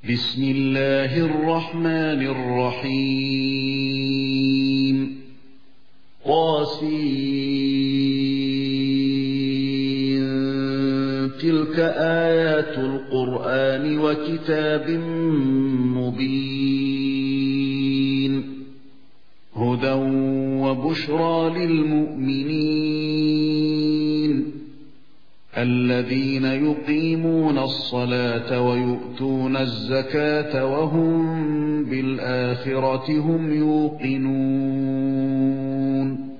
بسم الله الرحمن الرحيم طاسين تلك آيات القرآن وكتاب مبين هدى وبشرى للمؤمنين الذين يقيمون الصلاة ويؤتون الزكاة وهم بالآخرة هم يوقنون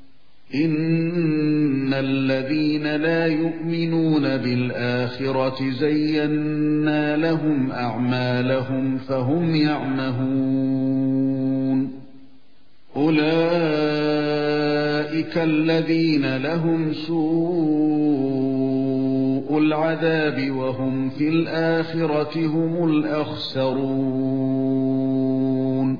إن الذين لا يؤمنون بالآخرة زينا لهم أعمالهم فهم يعمهون أولئك الذين لهم سوء العذاب وهم في الآخرة هم الأخسرون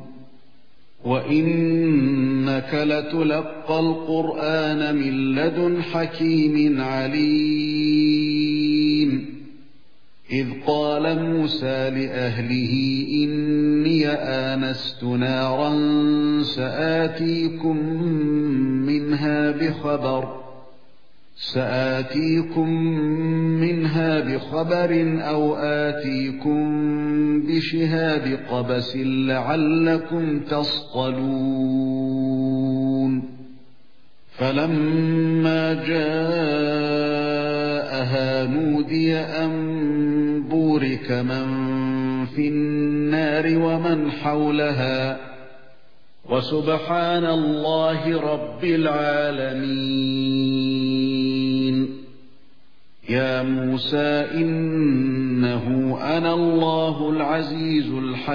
وإنك لتلقى القرآن من لدن حكيم عليم إذ قال موسى لأهله إني آنست نارا سآتيكم منها بخبر أو آتيكم بشهاب قبس لعلكم تصطلون فلما جاءها نودي أن بورك من في النار ومن حولها وسبحان الله رب العالمين يا موسى إنه أنا الله العزيز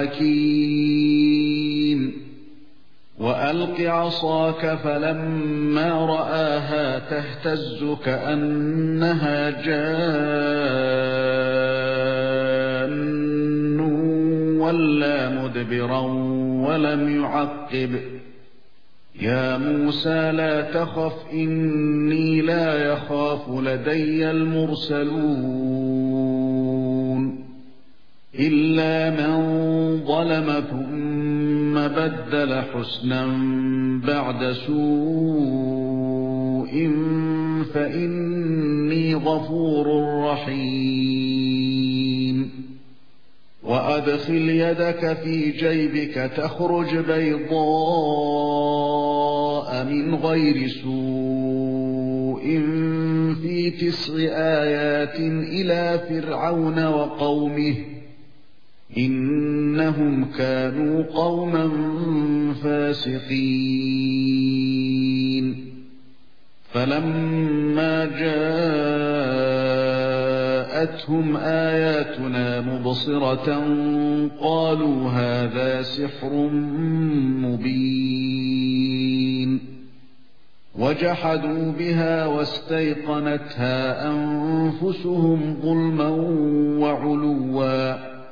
الحكيم وألق عصاك فلما رآها تهتز كأنها جان ولا مدبرا ولم يعقب يا موسى لا تخف إني لا يخاف لدي المرسلون إلا من ظلم ثم بدل حسنا بعد سوء فإني غفور رحيم وأدخل يدك في جيبك تخرج بيضاء من غير سوء في 9 آيات إلى فرعون وقومه إنهم كانوا قوما فاسقين فلما جاءتهم آياتنا مبصرة قالوا هذا سحر مبين وجحدوا بها واستيقنتها أنفسهم ظلما وعلوا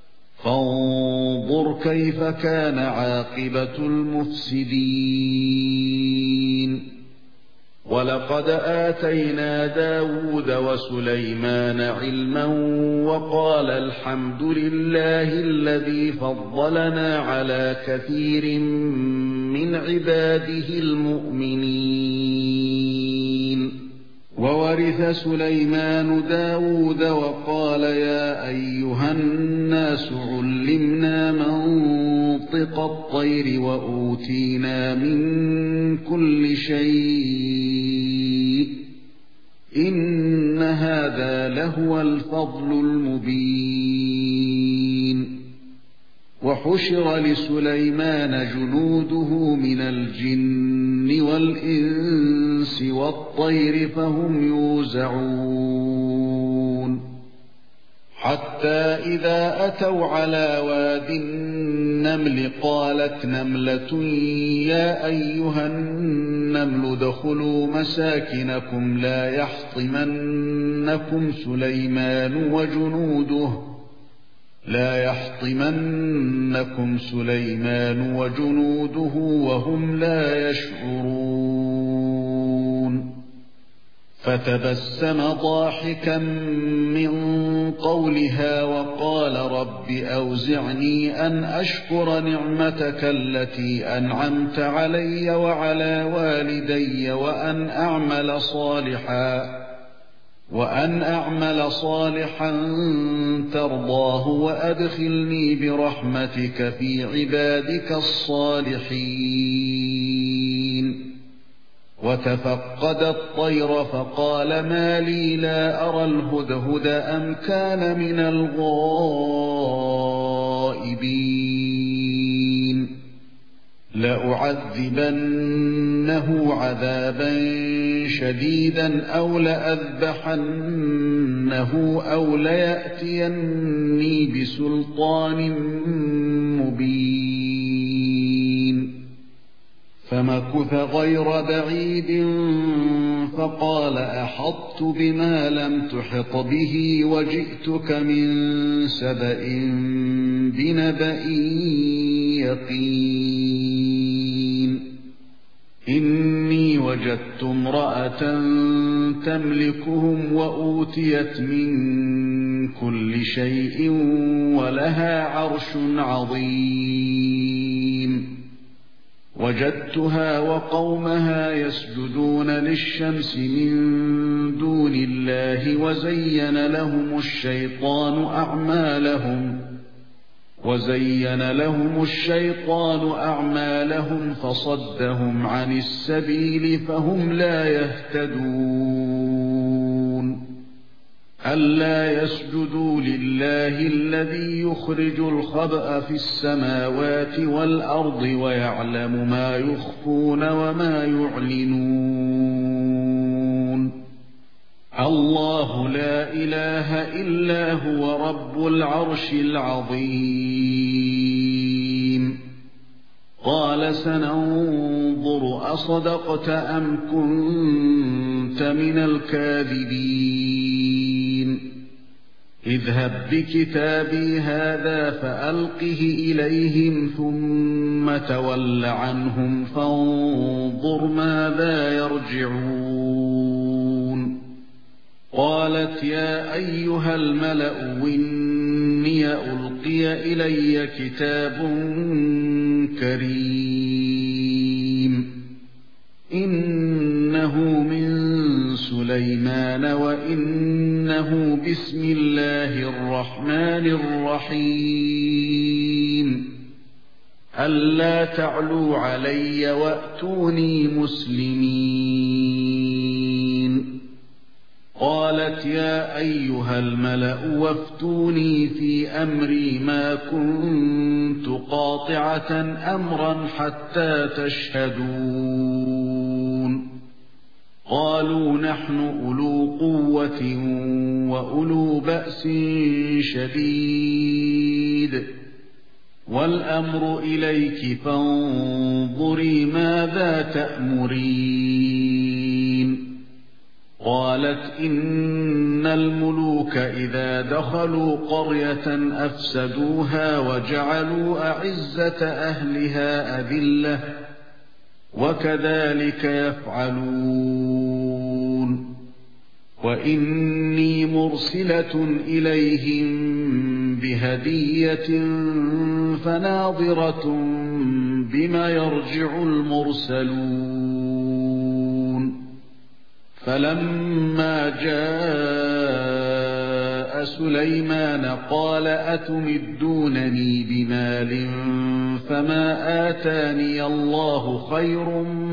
فانظر كيف كان عاقبة المفسدين ولقد آتينا داود وسليمان علما وقال الحمد لله الذي فضلنا على كثير من عباده المؤمنين وورث سليمان داود وقال يا أيها الناس علمنا منطق الطير وأوتينا من كل شيء إن هذا لهو الفضل المبين وحشر لسليمان جنوده من الجن والإنس والطير فهم يوزعون حتى إذا أتوا على واد النمل قالت نملة يا أيها النمل ادخلوا مساكنكم لا يحطمنكم سليمان وجنوده وهم لا يشعرون فتبسم ضاحكا من قولها وقال رب أوزعني أن أشكر نعمتك التي أنعمت علي وعلى والدي وأن أعمل صالحا ترضاه وأدخلني برحمتك في عبادك الصالحين. وتفقد الطير فقال ما لي لا أرى الهدهد أم كان من الغائبين لأعذبنه عذابا شديدا أو لأذبحنه أو ليأتيني بسلطان مبين. فمكث غير بعيد فقال أحطت بما لم تحط به وجئتك من سبأ بنبأ يقين. إني وجدت امرأة تملكهم وأوتيت من كل شيء ولها عرش عظيم. وجدتها وقومها يسجدون للشمس من دون الله وزين لهم الشيطان أعمالهم فصدهم عن السبيل فهم لا يهتدون. ألا يسجدوا لله الذي يخرج الخبأ في السماوات والأرض ويعلم ما يخفون وما يعلنون. الله لا إله إلا هو رب العرش العظيم. قال سننظر أصدقت أم كنت من الكاذبين. اذهب بكتابي هذا فألقه إليهم ثم تول عنهم فانظر ماذا يرجعون. قالت يا أيها الملأ إني ألقي إلي كتاب كريم إنه من سليمان وإنه بسم الله الرحمن الرحيم ألا تعلوا علي وأتوني مسلمين. قالت يا أيها الملأ وافتوني في أمري ما كنت قاطعة أمرا حتى تشهدون. قالوا نحن أولو قوة وأولو بأس شديد والأمر إليك فانظري ماذا تأمرين. قالت إن الملوك إذا دخلوا قرية أفسدوها وجعلوا أعزة أهلها أذلة وكذلك يفعلون. وإني مرسلة إليهم بهدية فناظرة بما يرجع المرسلون. فلما جاء سليمان قال أتمدونني بمال فما آتاني الله خير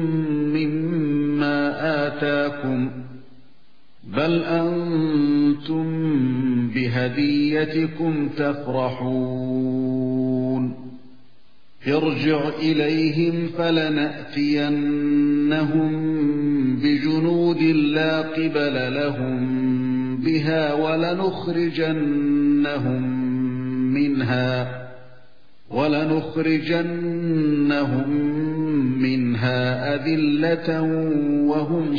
مما آتاكم بل أنتم بهديتكم تفرحون. ارجع إليهم فلنأتينهم بجنود لا قبل لهم بها ولنخرجنهم منها أذلة وهم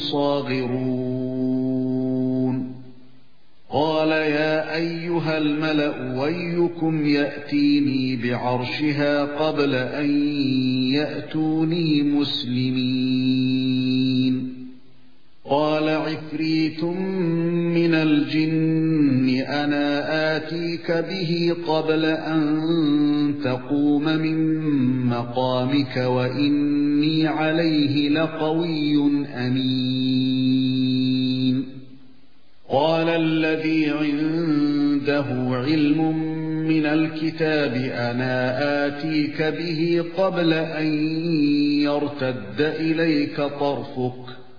صاغرون. قال يا أيها الملأ أيكم يأتيني بعرشها قبل أن يأتوني مسلمين. قال عفريت من الجن أنا آتيك به قبل أن تقوم من مقامك وإني عليه لقوي أمين. قال الذي عنده علم من الكتاب أنا آتيك به قبل أن يرتد إليك طرفك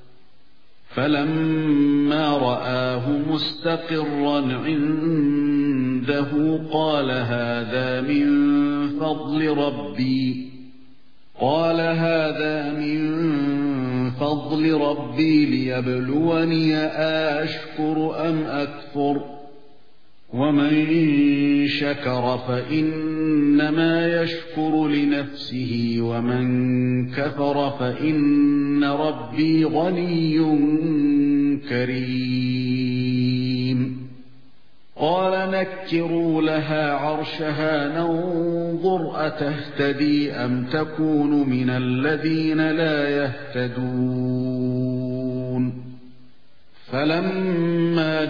فلما رآه مستقرا عنده قال هذا من فضل ربي ليبلوني أشكر أم أكفر ومن شكر فإنما يشكر لنفسه ومن كفر فإن ربي غني كريم. قال نكروا لها عرشها ننظر أتهتدي أم تكون من الذين لا يهتدون. فلما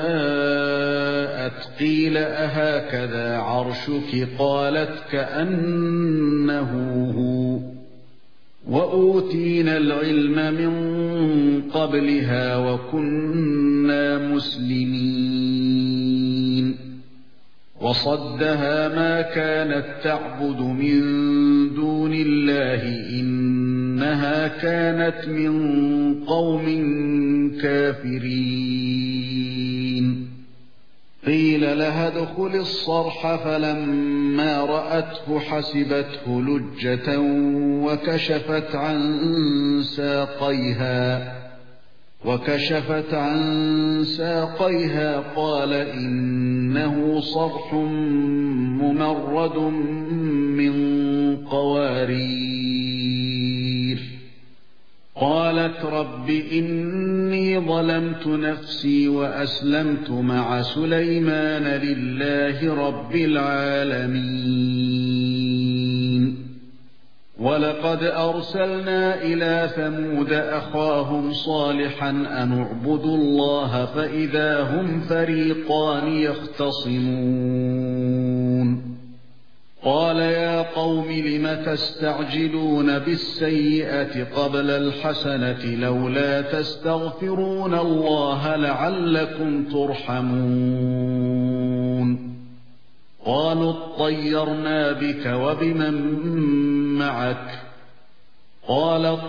جاءت قيل أهكذا عرشك قالت كأنه هو وأوتينا العلم من قبلها وكنا مسلمين. وصدها ما كانت تعبد من دون الله إنها كانت من قوم كافرين. قيل لها ادخل الصرح فلما رأته حسبته لجة وكشفت عن ساقيها قال إنه صرح ممرد من قوارير. قالت رب إني ظلمت نفسي وأسلمت مع سليمان لله رب العالمين. ولقد أرسلنا إلى ثمود أخاهم صالحا أن اعبدوا الله فإذا هم فريقان يختصمون. قال يا قوم لم تستعجلون بالسيئة قبل الحسنة لولا تستغفرون الله لعلكم ترحمون. قالوا اطيرنا بك وبمن معك قال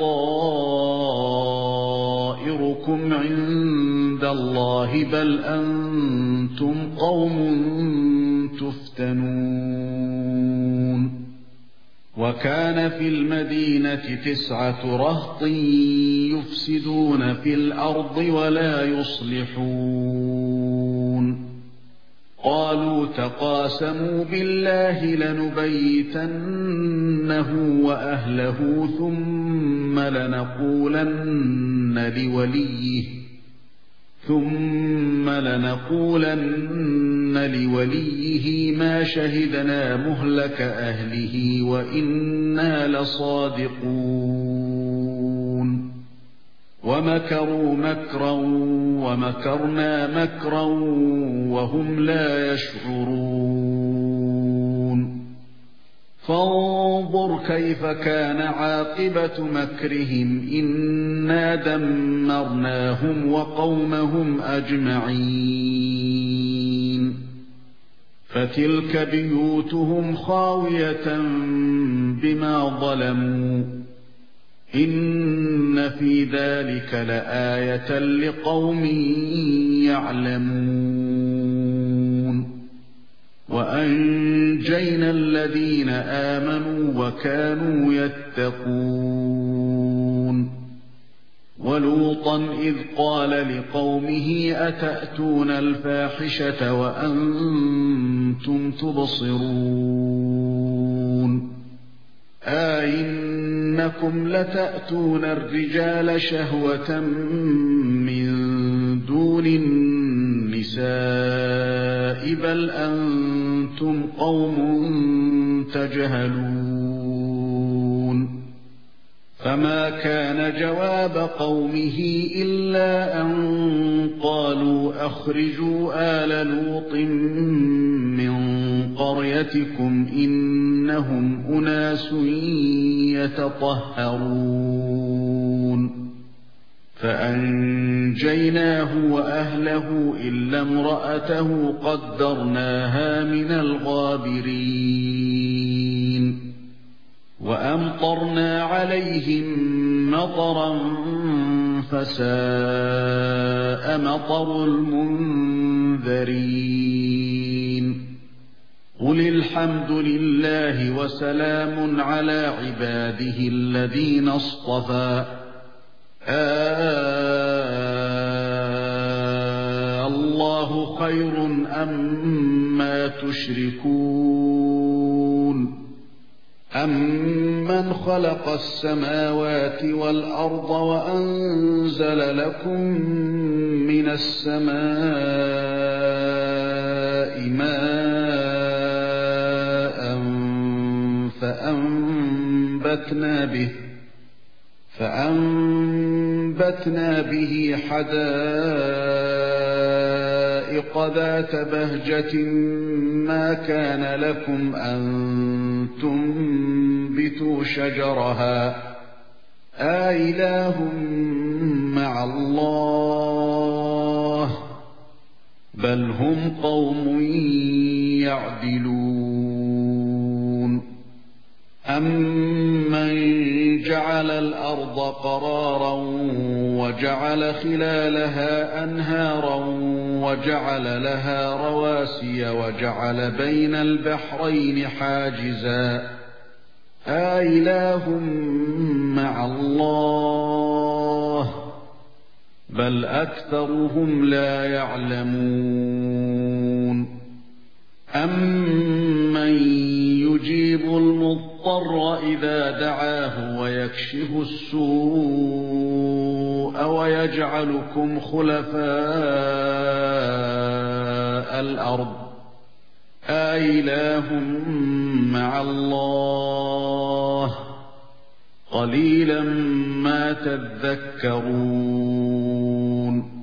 طائركم عند الله بل أنتم قوم تفتنون. وكان في المدينة 9 رهط يفسدون في الأرض ولا يصلحون. قالوا تقاسموا بالله لنبيتنه وأهله ثم لنقولن لوليه ما شهدنا مهلك أهله وإنا لصادقون. ومكروا مكرا ومكرنا مكرا وهم لا يشعرون. فانظر كيف كان عاقبة مكرهم إنا دمرناهم وقومهم أجمعين. فتلك بيوتهم خاوية بما ظلموا إن في ذلك لآية لقوم يعلمون. وأنجينا الذين آمنوا وكانوا يتقون. ولوطا إذ قال لقومه أتأتون الفاحشة وأنتم تبصرون أئنكم لتأتون الرجال شهوة من دون النساء بل أنتم قوم تجهلون. فما كان جواب قومه إلا أن قالوا أخرجوا آل لوط من قريتكم إنهم أناس يتطهرون فأنجيناه وأهله إلا امرأته قدرناها من الغابرين وأمطرنا عليهم مطرا فساء مطر المنذرين قل الحمد لله وسلام على عباده الذين اصطفى الله خير أما تشركون أمن خلق السماوات والأرض وأنزل لكم من السماء ماء فأنبتنا به حدائق ذات بهجة ما كان لكم أن تنبتوا شجرها أإله مع الله بل هم قوم يعدلون أمن جعل الأرض قرارا وجعل خلالها أنهارا وجعل لها رواسي وجعل بين البحرين حاجزا أإله مع الله بل أكثرهم لا يعلمون أمن يجيب المضطر إذا دعاه ويكشف السوء ويجعلكم خلفاء الأرض أإله مع الله قليلا ما تذكرون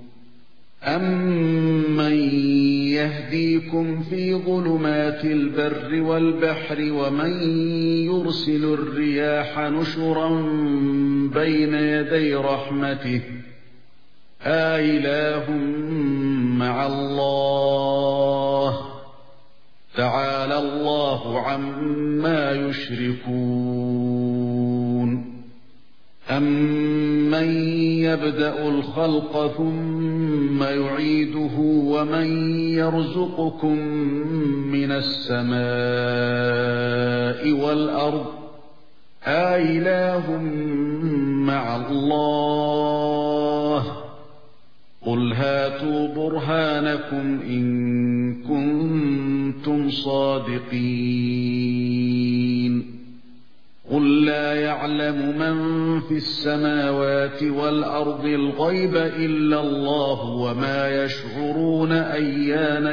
أمن يهديكم في ظلمات البر والبحر ومن يرسل الرياح نشرا بين يدي رحمته أإله مع الله تعالى الله عما يشركون أمن يبدأ الخلق ثم يعيده ومن يرزقكم من السماء والأرض أإله مع الله قل هاتوا برهانكم إن كنتم صادقين قل لا يعلم من في السماوات والأرض الغيب إلا الله وما يشعرون أيان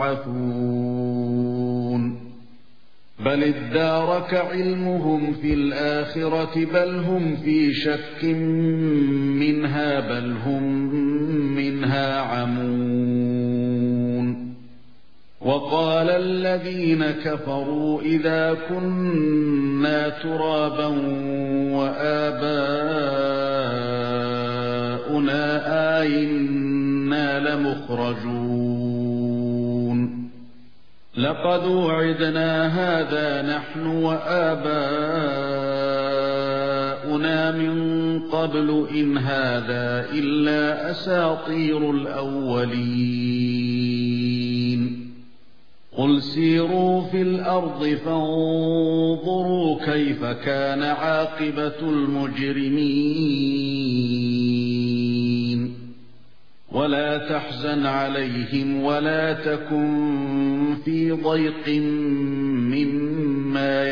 يبعثون بل ادارك علمهم في الآخرة بل هم في شك منها بل هم منها عمون وقال الذين كفروا إذا كنا ترابا وآباؤنا أئنا لمخرجون لقد وعدنا هذا نحن وآباؤنا من قبل إن هذا إلا أساطير الأولين قل سيروا في الأرض فانظروا كيف كان عاقبة المجرمين ولا تحزن عليهم ولا تكن في ضيق مما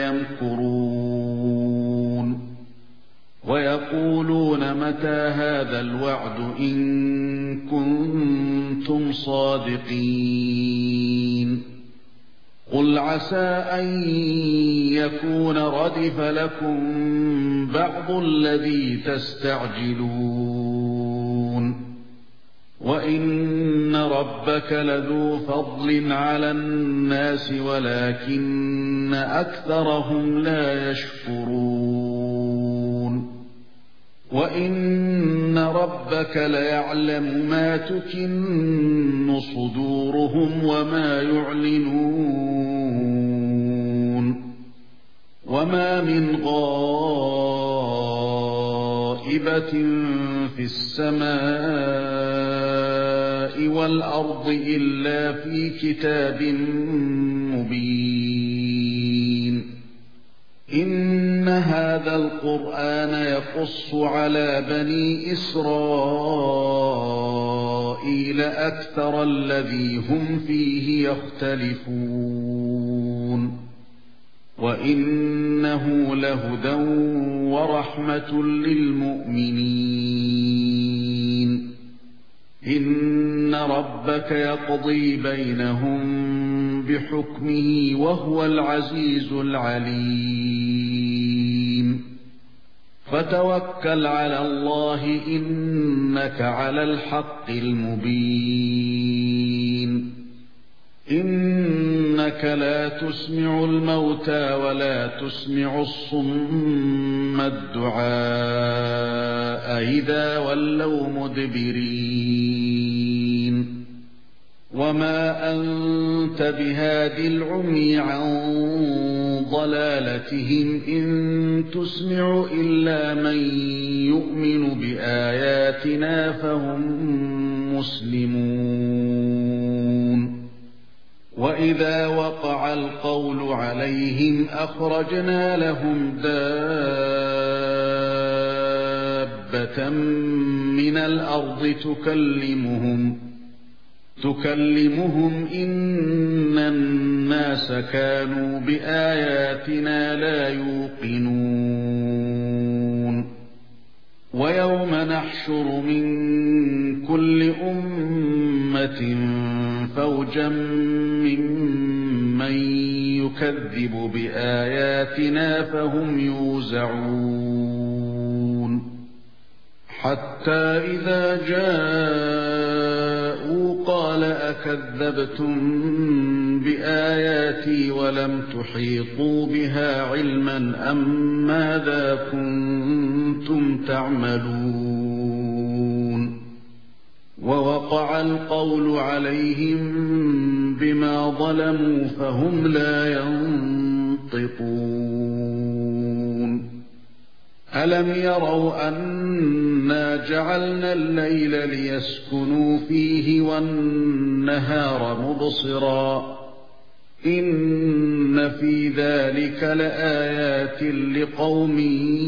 يمكرون ويقولون متى هذا الوعد إن كنتم صادقين قل عسى أن يكون ردف لكم بعض الذي تستعجلون وإن ربك لذو فضل على الناس ولكن أكثرهم لا يشكرون وإن ربك ليعلم ما تكن صدورهم وما يعلنون وما من غائبة في السماء والأرض إلا في كتاب مبين إن هذا القرآن يقص على بني إسرائيل أكثر الذي هم فيه يختلفون وإنه لهدى ورحمة للمؤمنين إن ربك يقضي بينهم بحكمه وهو العزيز العليم فتوكل على الله إنك على الحق المبين إنك لا تسمع الموتى ولا تسمع الصم الدعاء إذا ولوا مدبرين وما أنت بهاد العمي عن ضلالتهم إن تسمع إلا من يؤمن بآياتنا فهم مسلمون وإذا وقع القول عليهم أخرجنا لهم دابة من الأرض تكلمهم إن الناس كانوا بآياتنا لا يوقنون ويوم نحشر من كل أمة فوجا ممن يكذب بآياتنا فهم يوزعون حتى إذا جاءوا قال أكذبتم بآياتي ولم تحيطوا بها علما أم ماذا كنتم تعملون ووقع القول عليهم بما ظلموا فهم لا ينطقون ألم يروا أنا جعلنا الليل ليسكنوا فيه والنهار مبصرا إن في ذلك لآيات لقوم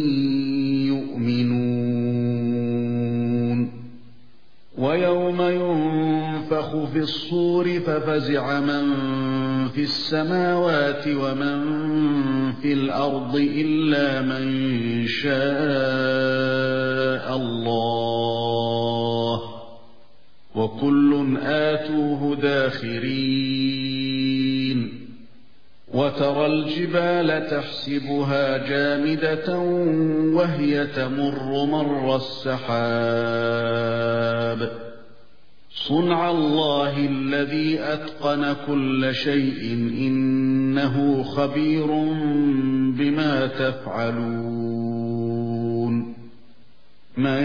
يؤمنون ويوم ينفخ في الصور ففزع من في السماوات ومن في الأرض إلا من شاء الله وكل آتوه داخرين وترى الجبال تحسبها جامدة وهي تمر مر السحاب صنع الله الذي أتقن كل شيء إنه خبير بما تفعلون من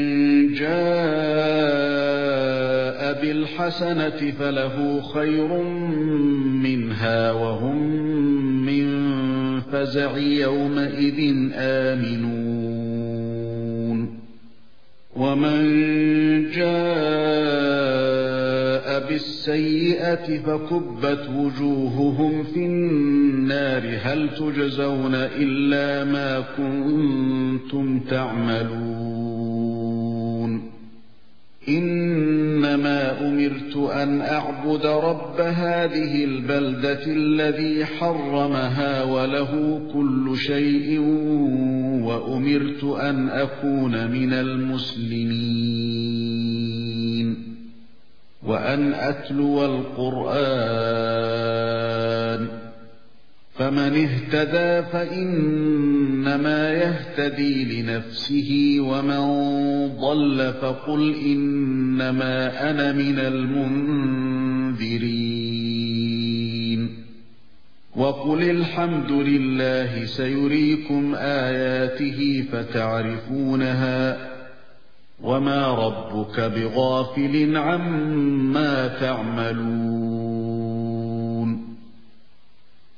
جاء بالحسنة فله خير منها وهم من فزع يومئذ آمنون ومن جاء بالسيئة فكبت وجوههم في النار هل تجزون إلا ما كنتم تعملون إنما أمرت أن أعبد رب هذه البلدة الذي حرمها وله كل شيء وأمرت أن أكون من المسلمين وأن أتلو القرآن فمن اهتدى فإنما يهتدي لنفسه ومن ضل فقل إنما أنا من المنذرين وقل الحمد لله سيريكم آياته فتعرفونها وما ربك بغافل عما تعملون